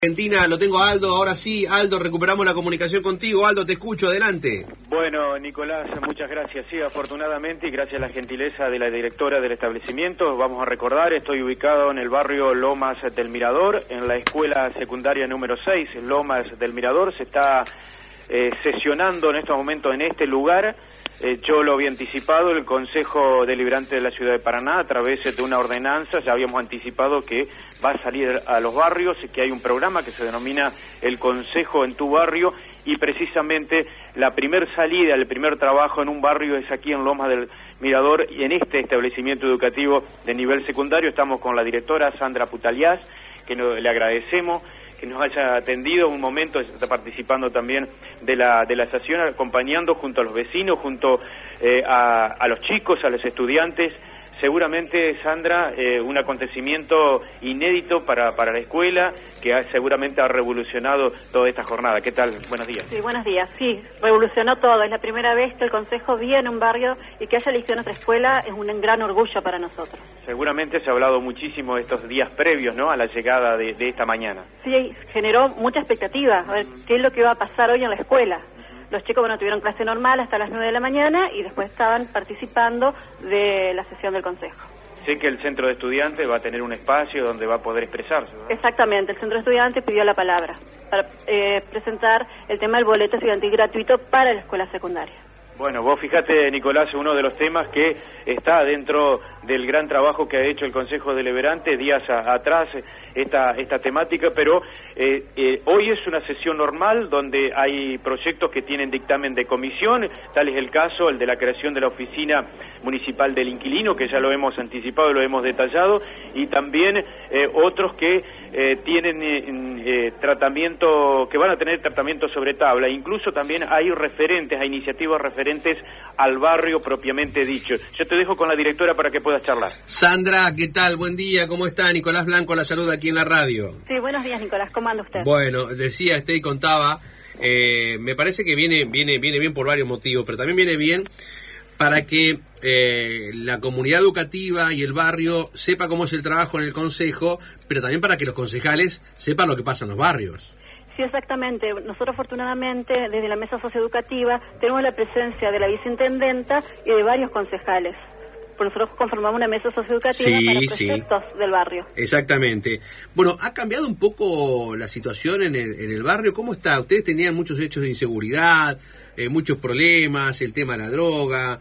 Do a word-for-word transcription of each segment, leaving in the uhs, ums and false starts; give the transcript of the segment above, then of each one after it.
Argentina, lo tengo a Aldo, ahora sí, Aldo, recuperamos la comunicación contigo. Aldo, te escucho, adelante. Bueno, Nicolás, muchas gracias. Sí, afortunadamente y gracias a la gentileza de la directora del establecimiento, vamos a recordar, estoy ubicado en el barrio Lomas del Mirador, en la escuela secundaria número seis, Lomas del Mirador. Se está eh, sesionando en estos momentos en este lugar. Eh, yo lo había anticipado, el Consejo Deliberante de la Ciudad de Paraná, a través de una ordenanza, ya habíamos anticipado que va a salir a los barrios, que hay un programa que se denomina el Consejo en tu Barrio, y precisamente la primer salida, el primer trabajo en un barrio es aquí en Lomas del Mirador, y en este establecimiento educativo de nivel secundario estamos con la directora Sandra Putaliás, que no, le agradecemos que nos haya atendido un momento, está participando también de la de la sesión, acompañando junto a los vecinos, junto eh, a, a los chicos, a los estudiantes. Seguramente, Sandra, eh, un acontecimiento inédito para, para la escuela, que ha, seguramente ha revolucionado toda esta jornada. ¿Qué tal? Buenos días. Sí, buenos días. Sí, revolucionó todo. Es la primera vez que el Consejo viene en un barrio y que haya elegido nuestra escuela es un gran orgullo para nosotros. Seguramente se ha hablado muchísimo estos días previos, ¿no?, a la llegada de, de esta mañana. Sí, generó mucha expectativa. A ver, ¿qué es lo que va a pasar hoy en la escuela? Los chicos, bueno, tuvieron clase normal hasta las nueve de la mañana y después estaban participando de la sesión del Consejo. Sé que el centro de estudiantes va a tener un espacio donde va a poder expresarse, ¿verdad? Exactamente, el centro de estudiantes pidió la palabra para eh, presentar el tema del boleto estudiantil gratuito para la escuela secundaria. Bueno, vos fíjate, Nicolás, uno de los temas que está dentro del gran trabajo que ha hecho el Consejo Deliberante días a, atrás, esta esta temática, pero eh, eh, hoy es una sesión normal donde hay proyectos que tienen dictamen de comisión, tal es el caso, el de la creación de la Oficina Municipal del Inquilino, que ya lo hemos anticipado y lo hemos detallado, y también eh, otros que eh, tienen eh, eh, tratamiento, que van a tener tratamiento sobre tabla. Incluso también hay referentes, hay iniciativas referentes al barrio propiamente dicho. Yo te dejo con la directora para que puedas charlar. Sandra, ¿qué tal? Buen día, ¿cómo está? Nicolás Blanco la saluda aquí en la radio. Sí, buenos días, Nicolás, ¿cómo anda usted? Bueno, decía este y contaba, eh, me parece que viene, viene, viene bien por varios motivos, pero también viene bien para que eh, la comunidad educativa y el barrio sepa cómo es el trabajo en el consejo, pero también para que los concejales sepan lo que pasa en los barrios. Sí, exactamente. Nosotros, afortunadamente, desde la mesa socioeducativa, tenemos la presencia de la viceintendenta y de varios concejales. Por nosotros conformamos una mesa socioeducativa sí, para proyectos sí. del barrio. Exactamente. Bueno, ¿ha cambiado un poco la situación en el, en el barrio? ¿Cómo está? Ustedes tenían muchos hechos de inseguridad, eh, muchos problemas, el tema de la droga,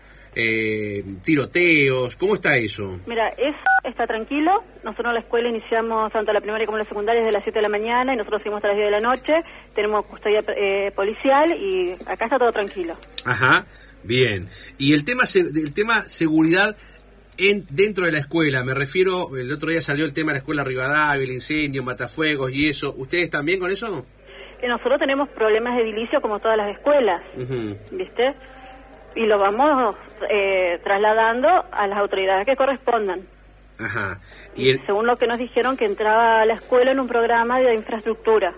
eh, tiroteos. ¿Cómo está eso? Mira, eso está tranquilo. Nosotros en la escuela iniciamos tanto la primaria como la secundaria desde las siete de la mañana y nosotros seguimos hasta las diez de la noche. Tenemos custodia eh, policial y acá está todo tranquilo. Ajá, bien. Y el tema, el tema seguridad en dentro de la escuela, me refiero, el otro día salió el tema de la escuela Rivadavia, el incendio, Matafuegos y eso. ¿Ustedes también con eso? Que nosotros tenemos problemas de edilicio como todas las escuelas, uh-huh. ¿Viste? Y lo vamos eh, trasladando a las autoridades que correspondan. Ajá. Y, y el... según lo que nos dijeron, que entraba a la escuela en un programa de infraestructura.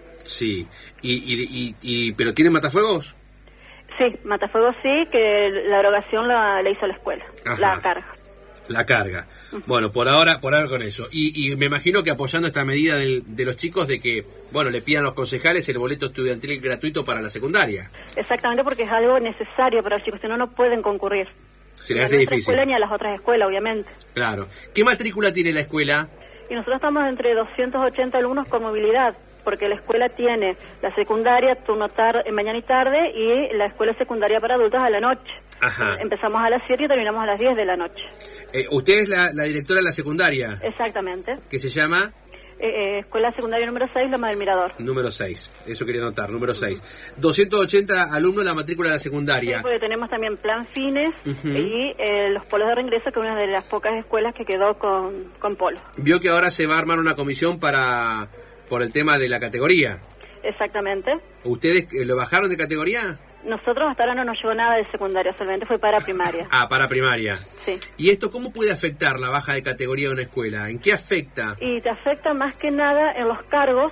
Sí. ¿Y, y, y, y pero tienen matafuegos? Sí, matafuegos sí, que la erogación la, la hizo la escuela, Ajá. la carga. La carga. Uh-huh. Bueno, por ahora por ahora con eso. Y, y me imagino que apoyando esta medida del, de los chicos de que, bueno, le pidan a los concejales el boleto estudiantil gratuito para la secundaria. Exactamente, porque es algo necesario para los chicos, si no, no pueden concurrir. Se les hace difícil. Ni a la escuela ni a las otras escuelas, obviamente. Claro. ¿Qué matrícula tiene la escuela? Y nosotros estamos entre doscientos ochenta alumnos con movilidad, porque la escuela tiene la secundaria, turno tar- mañana y tarde, y la escuela secundaria para adultos a la noche. Ajá. Empezamos a las siete y terminamos a las diez de la noche. Eh, ¿Usted es la, la directora de la secundaria? Exactamente. ¿Qué se llama? Eh, eh, escuela secundaria número seis, Loma del Mirador. Número seis, eso quería anotar, número seis. Uh-huh. doscientos ochenta alumnos la matrícula de la secundaria. Sí, porque tenemos también plan fines uh-huh. y eh, los polos de reingreso, que es una de las pocas escuelas que quedó con, con polos. Vio que ahora se va a armar una comisión para por el tema de la categoría. Exactamente. ¿Ustedes lo bajaron de categoría? Nosotros hasta ahora no nos llegó nada de secundaria, solamente fue para primaria. Ah, para primaria. Sí. ¿Y esto cómo puede afectar la baja de categoría de una escuela? ¿En qué afecta? Y te afecta más que nada en los cargos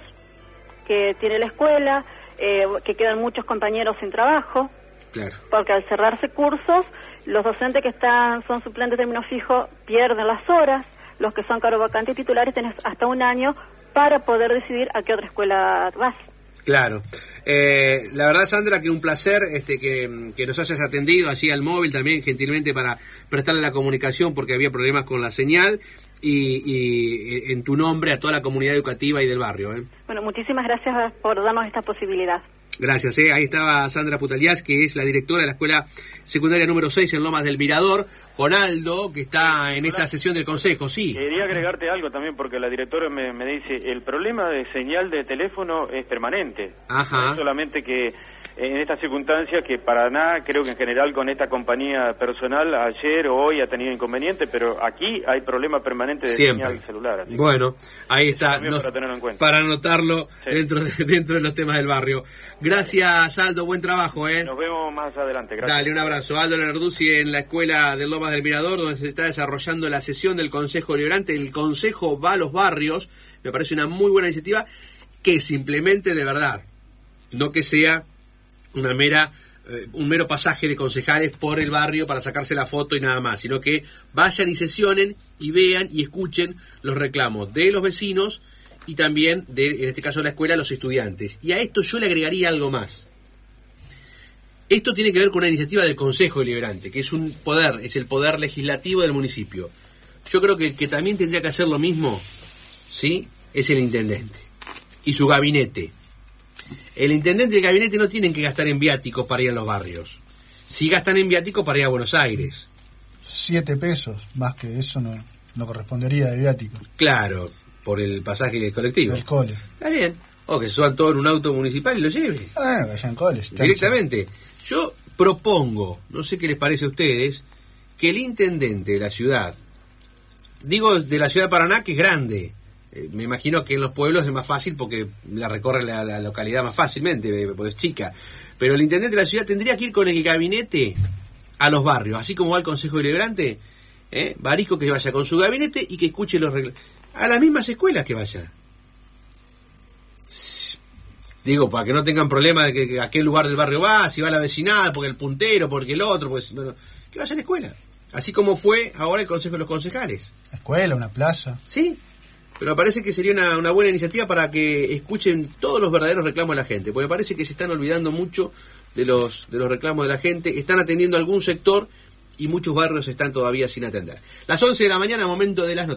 que tiene la escuela, eh, que quedan muchos compañeros sin trabajo. Claro. Porque al cerrarse cursos, los docentes que están son suplentes de término fijo pierden las horas, los que son cargo vacante y titulares tenés hasta un año para poder decidir a qué otra escuela vas. Claro. Eh, la verdad, Sandra, que un placer este, que, que nos hayas atendido así al móvil también gentilmente para prestarle la comunicación porque había problemas con la señal y, y en tu nombre a toda la comunidad educativa y del barrio. ¿eh? Bueno, muchísimas gracias por darnos esta posibilidad. Gracias, ¿eh? Ahí estaba Sandra Putalías, que es la directora de la escuela secundaria número seis en Lomas del Mirador, con Aldo, que está en esta sesión del consejo, sí. Quería agregarte algo también, porque la directora me, me dice, el problema de señal de teléfono es permanente. Ajá. No es solamente que en estas circunstancias, que para nada, creo que en general con esta compañía personal, ayer o hoy ha tenido inconveniente, pero aquí hay problema permanente de Siempre. señal celular. Así bueno, ahí está, no, para, tenerlo en cuenta. para anotarlo sí. dentro, de, dentro de los temas del barrio. Gracias, Aldo, buen trabajo. ¿eh? Nos vemos más adelante, gracias. Dale, un abrazo. Aldo Lenarduzzi en la escuela de Lomas del Mirador, donde se está desarrollando la sesión del Consejo Deliberante. El Consejo va a los barrios, me parece una muy buena iniciativa, que se implemente de verdad, no que sea una mera eh, un mero pasaje de concejales por el barrio para sacarse la foto y nada más, sino que vayan y sesionen y vean y escuchen los reclamos de los vecinos y también de, en este caso de la escuela, los estudiantes. Y a esto yo le agregaría algo más. Esto tiene que ver con una iniciativa del Consejo Deliberante, que es un poder, es el poder legislativo del municipio. Yo creo que el que también tendría que hacer lo mismo, ¿sí?, es el intendente y su gabinete. El intendente y el gabinete no tienen que gastar en viáticos para ir a los barrios. Sí gastan en viáticos para ir a Buenos Aires. Siete pesos, más que eso no, no correspondería de viático. Claro, por el pasaje colectivo. El cole. Está bien. O que se suban todo en un auto municipal y lo lleve. Bueno, que vayan coles. Directamente. Yo propongo, no sé qué les parece a ustedes, que el intendente de la ciudad, digo de la ciudad de Paraná, que es grande, eh, me imagino que en los pueblos es más fácil porque la recorre la, la localidad más fácilmente, porque es chica, pero el intendente de la ciudad tendría que ir con el gabinete a los barrios, así como va el Consejo Deliberante, ¿eh? Barisco que vaya con su gabinete y que escuche los regla- a las mismas escuelas que vaya. Digo, para que no tengan problema de que, que a qué lugar del barrio va, si va a la vecinal, porque el puntero, porque el otro, pues bueno, que vaya a la escuela. Así como fue ahora el Consejo de los Concejales. Escuela, una plaza. Sí, pero me parece que sería una, una buena iniciativa para que escuchen todos los verdaderos reclamos de la gente, porque me parece que se están olvidando mucho de los, de los reclamos de la gente, están atendiendo a algún sector y muchos barrios están todavía sin atender. Las once de la mañana, momento de las noticias.